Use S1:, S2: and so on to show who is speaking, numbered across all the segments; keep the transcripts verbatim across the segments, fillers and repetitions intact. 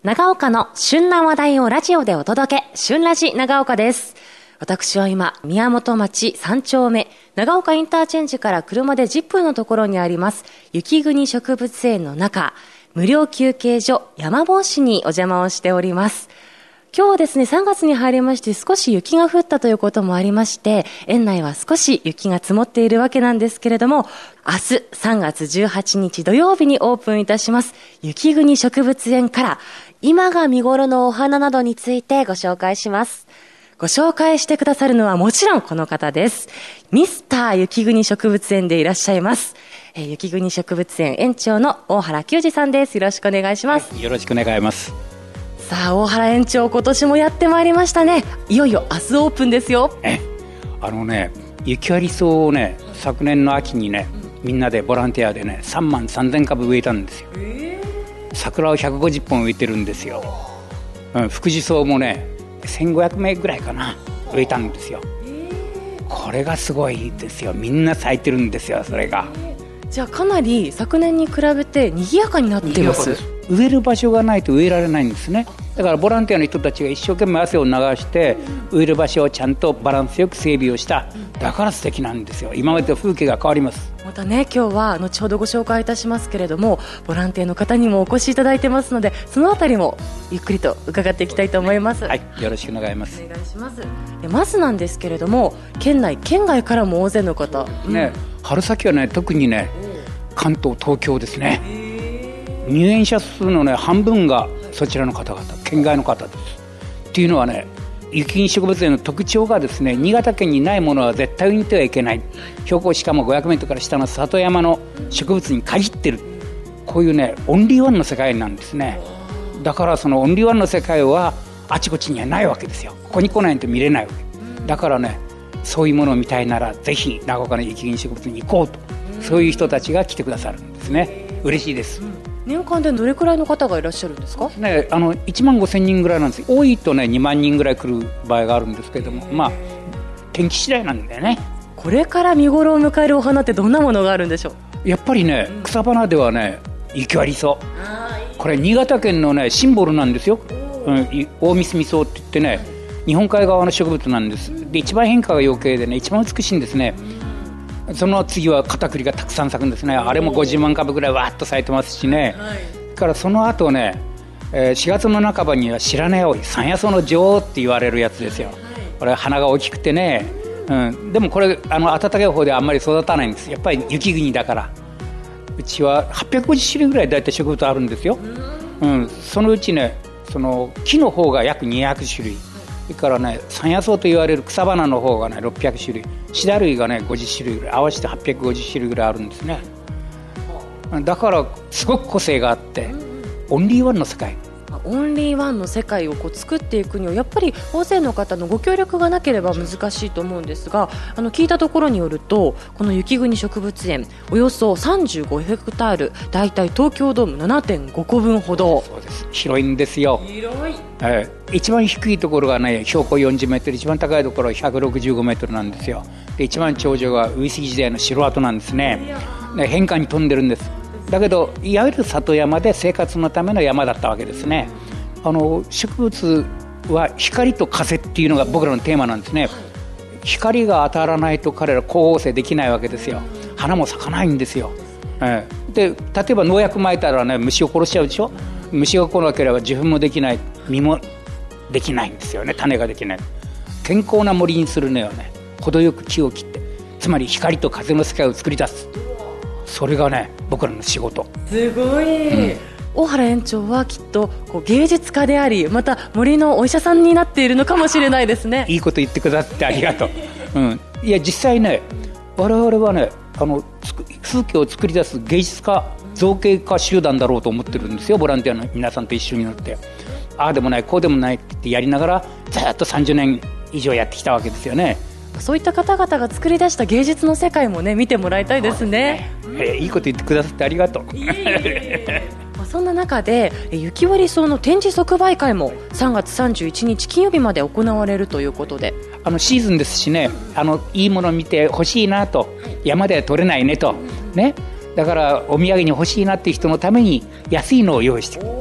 S1: 長岡の旬な話題をラジオでお届け、旬ラジ長岡です。私は今、宮本町さん丁目、長岡インターチェンジから車でじゅっぷんのところにあります、雪国植物園の中、無料休憩所山帽子にお邪魔をしております。今日はですね、さんがつに入りまして少し雪が降ったということもありまして、園内は少し雪が積もっているわけなんですけれども、明日さんがつじゅうはちにち土曜日にオープンいたします雪国植物園から、今が見頃のお花などについてご紹介します。ご紹介してくださるのはもちろんこの方です。ミスター雪国植物園でいらっしゃいます、えー、雪国植物園園長の大原久二さんです。よろしくお願いします。
S2: よろしくお願いします。
S1: さあ、大原園長、今年もやってまいりましたね。いよいよ明日オープンですよ。
S2: えあのね、雪割り草をね、昨年の秋にね、みんなでボランティアでねさんまんさんぜんかぶ植えたんですよ。えー、桜をひゃくごじゅっぽん植えてるんですよ。うん、フクジソウもねせんごひゃくめいぐらいかな植えたんですよ。えー、これがすごいですよ。みんな咲いてるんですよ。それが、え
S1: ー、じゃあかなり昨年に比べて賑やかになっています。
S2: 植える場所がないと植えられないんですね。だからボランティアの人たちが一生懸命汗を流して植える場所をちゃんとバランスよく整備をした。だから素敵なんですよ。今までと風景が変わります。
S1: またね、今日は後ほどご紹介いたしますけれども、ボランティアの方にもお越しいただいてますので、そのあたりもゆっくりと伺っていきたいと思います。
S2: はい、よろしくお願いします。
S1: お願いします。でまずなんですけれども、県内県外からも大勢の方、
S2: ね、うん、春先はね特にね関東東京ですね。入園者数の、ね、半分がそちらの方々、県外の方です。っていうのはね、雪国植物園の特徴がですね、新潟県にないものは絶対に植えてはいけない、標高しかもごひゃくメートルから下の里山の植物に限ってる、こういうねオンリーワンの世界なんですね。だからそのオンリーワンの世界はあちこちにはないわけですよ。ここに来ないと見れないわけだからね、そういうものを見たいならぜひ長岡の雪国植物に行こうと、そういう人たちが来てくださるんですね。嬉しいです。
S1: 年間でどれくらいの方がいらっしゃるんですか？
S2: ね、あのいちまんごせんにんぐらいなんです。多いとねにまんにんぐらい来る場合があるんですけれども、まあ天気次第なんだよね。
S1: これから見頃を迎えるお花ってどんなものがあるんでしょう？
S2: やっぱりね、草花ではね雪割り草、これ新潟県のねシンボルなんですよ。うん、大ミスミソウって言ってね、日本海側の植物なんです。で一番変化が余計でね一番美しいんですね。その次はカタクリがたくさん咲くんですね。あれもごじゅうまんかぶぐらいわーっと咲いてますしね、はい、からその後ね、えー、しがつの半ばには白根葵、山野草の女王って言われるやつですよ。これ花が大きくてね、うん、でもこれあの暖かい方ではあんまり育たないんです。やっぱり雪国だから。うちははっぴゃくごじゅっしゅるいぐらいだいたい植物あるんですよ。うん、そのうちねその木の方が約にひゃくしゅるい、それからね山野草と言われる草花の方がねろっぴゃくしゅるい、シダ類がねごじゅっしゅるいぐらい、合わせてはっぴゃくごじゅっしゅるいぐらいあるんですね。だからすごく個性があってオンリーワンの世界、
S1: オンリーワンの世界をこう作っていくにはやっぱり大勢の方のご協力がなければ難しいと思うんですが、あの聞いたところによると、この雪国植物園およそさんじゅうごヘクタール、だいたい東京ドーム ななてんご 個分ほど。
S2: そうです、広いんですよ。
S1: 広い、
S2: えー、一番低いところがね標高よんじゅうメートル、一番高いところはひゃくろくじゅうごメートルなんですよ。で一番頂上が上杉時代の城跡なんですね。で変化に富んでるんです。だけどいわゆる里山で生活のための山だったわけですね。あの植物は光と風っていうのが僕らのテーマなんですね。光が当たらないと彼ら光合成できないわけですよ。花も咲かないんですよ。えー、で例えば農薬撒いたらね虫を殺しちゃうでしょ。虫が来なければ受粉もできない、実もできないんですよね。種ができない。健康な森にするにはね程よく木を切って、つまり光と風の世界を作り出す、それがね僕らの仕事。
S1: すごい、うん、大原園長はきっとこう芸術家であり、また森のお医者さんになっているのかもしれないですね。
S2: いいこと言ってくださってありがとう、うん、いや実際ね我々はねあの風景を作り出す芸術家造形家集団だろうと思ってるんですよ。ボランティアの皆さんと一緒になって、ああでもないこうでもないってやりながらずっとさんじゅうねんいじょうやってきたわけですよね。
S1: そういった方々が作り出した芸術の世界もね見てもらいたいですね。
S2: えー、いいこと言ってくださってありがとう。いえい
S1: えそんな中で雪割り草の展示即売会もさんがつさんじゅういちにち金曜日まで行われるということで、
S2: あのシーズンですしね、あのいいものを見て欲しいなと、山では取れないねとね、だからお土産に欲しいなっていう人のために安いのを用意して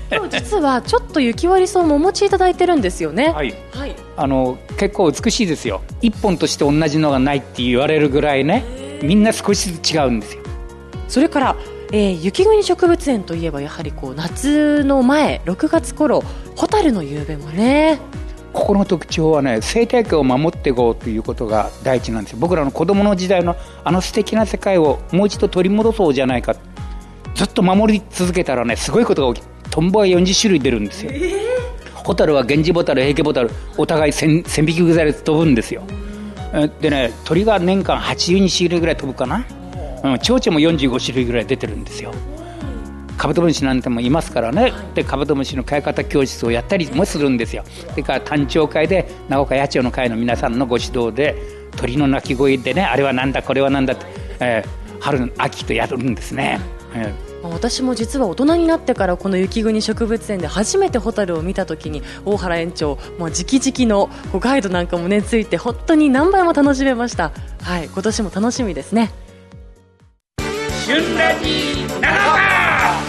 S1: 今日実はちょっと雪割り草もお持ちいただいてるんですよね。
S2: はい、はい、あの結構美しいですよ。一本として同じのがないって言われるぐらいね、みんな少しずつ違うんですよ。
S1: それから、えー、雪国植物園といえばやはりこう夏の前ろくがつ頃、ホタルの夕べもね。
S2: ここの特徴はね、生態系を守っていこうということが第一なんですよ。僕らの子供の時代のあの素敵な世界をもう一度取り戻そうじゃないか。ずっと守り続けたらね、すごいことが起き、トンボがよんじゅっしゅるい出るんですよ。えー、ホタルはゲンジボタル、ヘイケボタル、お互い線引きぐらいで飛ぶんですよ。でね、鳥が年間はちじゅうにしゅるいぐらい飛ぶかな、うん、蝶々もよんじゅうごしゅるいぐらい出てるんですよ。カブトムシなんてもいますからね。でカブトムシの飼い方教室をやったりもするんですよ。それから単鳥会で長岡野鳥の会の皆さんのご指導で鳥の鳴き声でね、あれはなんだこれはなんだって、えー、春秋とやるんですね。えー、
S1: 私も実は大人になってからこの雪国植物園で初めてホタルを見たときに、大原園長もう直々のガイドなんかもねついて本当に何倍も楽しめました。はい、今年も楽しみですね。
S2: 春ラジ長岡。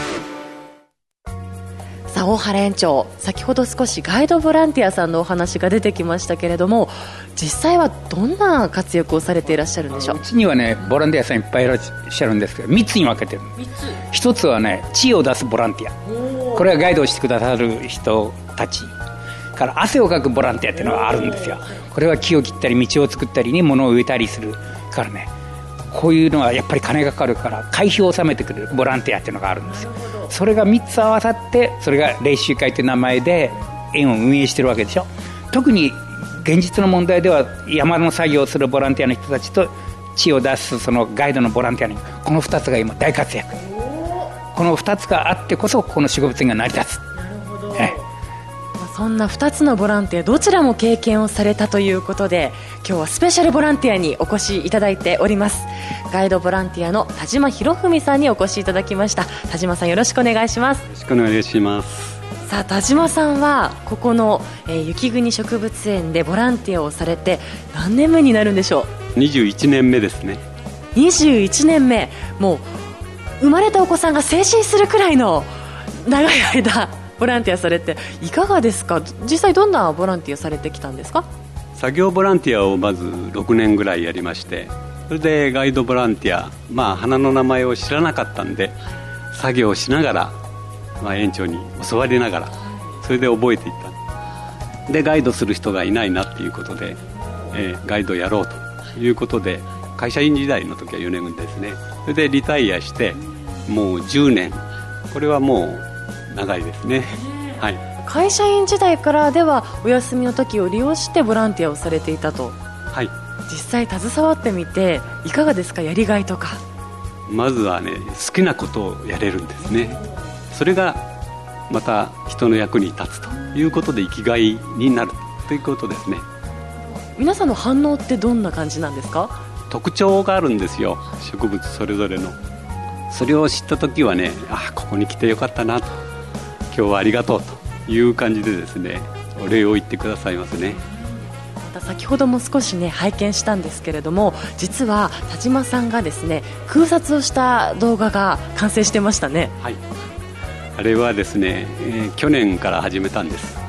S1: さあ大原園長、先ほど少しガイドボランティアさんのお話が出てきましたけれども、実際はどんな活躍をされていらっしゃるんでしょう。
S2: うちにはねボランティアさんいっぱいいらっしゃるんですけど、みっつに分けてる。ひとつはね、知恵を出すボランティア、これはガイドをしてくださる人たちから汗をかくボランティアっていうのがあるんですよ。これは木を切ったり道を作ったりに物を植えたりするからね、こういうのはやっぱり金がかかるから会費を納めてくれるボランティアっていうのがあるんですよ。それがみっつ合わさって、それが霊習会という名前で園を運営してるわけでしょ。特に現実の問題では山の作業をするボランティアの人たちと知を出すそのガイドのボランティアに、このふたつが今大活躍。このふたつがあってこそこの植物園が成り立つ。なるほど。え
S1: そんなふたつのボランティアどちらも経験をされたということで、今日はスペシャルボランティアにお越しいただいております。ガイドボランティアの田島博文さんにお越しいただきました。田島さん、よろしくお願いします。
S3: よろしくお願いします。
S1: さあ田島さんはここの、えー、雪国植物園でボランティアをされて何年目になるんでしょ
S3: う。にじゅういちねんめですね。
S1: にじゅういちねんめ、もう生まれたお子さんが成人するくらいの長い間ボランティアされていかがですか。実際どんなボランティアされてきたんですか。
S3: 作業ボランティアをまずろくねんぐらいやりまして、それでガイドボランティア、まあ花の名前を知らなかったんで作業をしながら、まあ、園長に教わりながらそれで覚えていったで、ガイドする人がいないなっていうことで、えー、ガイドやろうということで、会社員時代の時はよねんですね。それでリタイアしてもうじゅうねん、これはもう長いですね。はい、
S1: 会社員時代からではお休みの時を利用してボランティアをされていたと。
S3: はい、
S1: 実際携わってみていかがですか。やりがいとか。
S3: まずはね、好きなことをやれるんですね。それがまた人の役に立つということで生きがいになるということですね。
S1: 皆さんの反応ってどんな感じなんですか。
S3: 特徴があるんですよ、植物それぞれの。それを知った時はね、あ、ここに来てよかったなと、今日はありがとうという感じでですね、お礼を言ってくださいますね。
S1: また先ほども少しね拝見したんですけれども、実は田島さんがですね空撮をした動画が完成してましたね。
S3: はい、あれはですね、えー、去年から始めたんです。はい、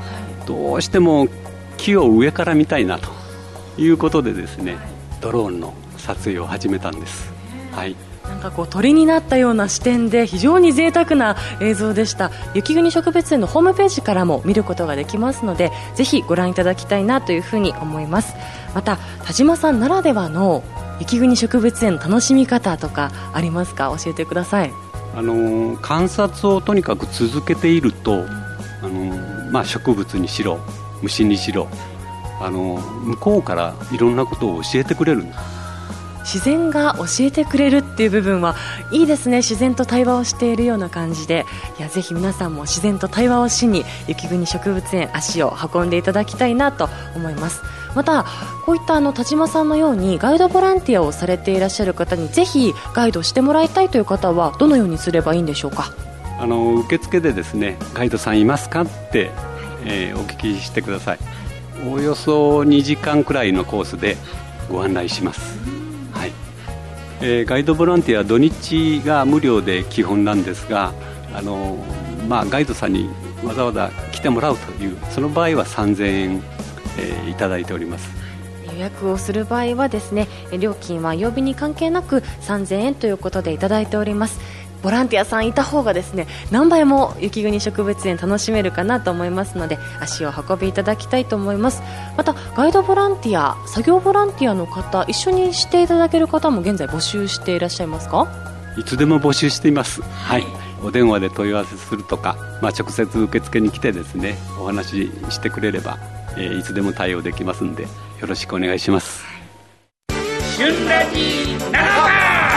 S3: どうしても木を上から見たいなということでですね、ドローンの撮影を始めたんです。はい、
S1: なんかこう鳥になったような視点で非常に贅沢な映像でした。雪国植物園のホームページからも見ることができますので、ぜひご覧いただきたいなというふうに思います。また田島さんならではの雪国植物園の楽しみ方とかありますか。教えてください。
S3: あの観察をとにかく続けていると、あの、まあ、植物にしろ虫にしろ、あの向こうからいろんなことを教えてくれるんです。
S1: 自然が教えてくれるっていう部分はいいですね。自然と対話をしているような感じで、いやぜひ皆さんも自然と対話をしに雪国植物園足を運んでいただきたいなと思います。またこういったあの田島さんのようにガイドボランティアをされていらっしゃる方にぜひガイドしてもらいたいという方はどのようにすればいいんでしょうか。
S3: あの受付でですね、ガイドさんいますかって、えー、お聞きしてください。およそにじかんくらいのコースでご案内します。はい、えー、ガイドボランティア土日が無料で基本なんですが、あのまあ、ガイドさんにわざわざ来てもらうというその場合はさんぜんえん、えー、いただいております。
S1: 予約をする場合はですね、料金は曜日に関係なくさんぜんえんということでいただいております。ボランティアさんいた方がですね、何倍も雪国植物園楽しめるかなと思いますので、足を運びいただきたいと思います。またガイドボランティア、作業ボランティアの方、一緒にしていただける方も現在募集していらっしゃいますか？
S3: いつでも募集しています。はい、お電話で問い合わせするとか、まあ、直接受付に来てですね、お話ししてくれれば、えー、いつでも対応できますのでよろしくお願いします。
S2: 春ラジ長岡。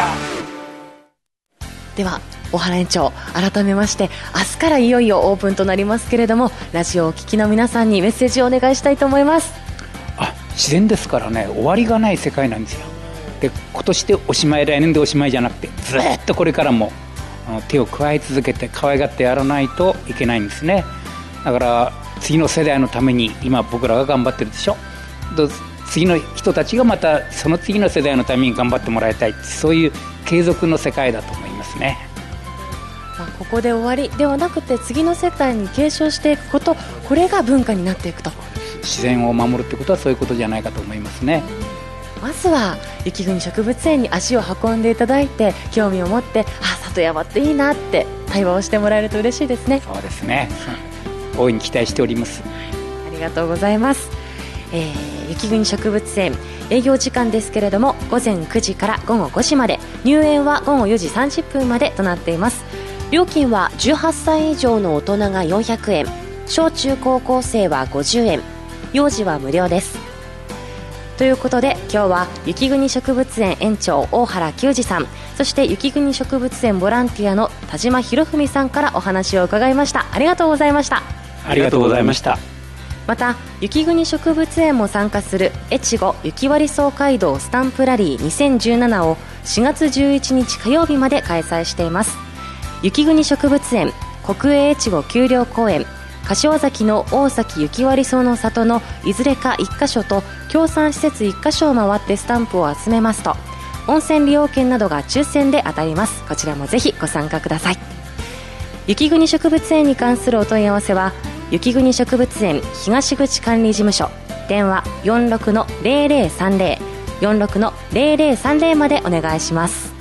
S1: では小原園長、改めまして明日からいよいよオープンとなりますけれども、ラジオをお聞きの皆さんにメッセージをお願いしたいと思います。
S2: あ、自然ですからね、終わりがない世界なんですよ。で、今年でおしまい、来年でおしまいじゃなくて、ずっとこれからも手を加え続けて可愛がってやらないといけないんですね。だから次の世代のために今僕らが頑張ってるでしょ。次の人たちがまたその次の世代のために頑張ってもらいたい、そういう継続の世界だと思いますね。
S1: まあ、ここで終わりではなくて、次の世代に継承していくこと、これが文化になっていくと。
S2: 自然を守るってことはそういうことじゃないかと思いますね。
S1: まずは雪国植物園に足を運んでいただいて、興味を持って、あ、里山っていいなって対話をしてもらえると嬉しいですね。
S2: そうですね、大いに期待しております。
S1: ありがとうございます。えー、雪国植物園営業時間ですけれども、午前くじから午後ごじまで、入園は午後よじさんじゅっぷんまでとなっています。料金はじゅうはっさい以上の大人がよんひゃくえん、小中高校生はごじゅうえん、幼児は無料です。ということで今日は雪国植物園園長大原久二さん、そして雪国植物園ボランティアの田島博文さんからお話を伺いました。ありがとうございました。
S2: ありがとうございました。
S1: また雪国植物園も参加する越後雪割草街道スタンプラリーにせんじゅうななをしがつじゅういちにち火曜日まで開催しています。雪国植物園、国営越後丘陵公園、柏崎の大崎雪割草の里のいずれかいっか所と協賛施設いっか所を回ってスタンプを集めますと、温泉利用券などが抽選で当たります。こちらもぜひご参加ください。雪国植物園に関するお問い合わせは雪国植物園東口管理事務所、電話 よんろくのゼロゼロさんゼロ よんろくのゼロゼロさんゼロ までお願いします。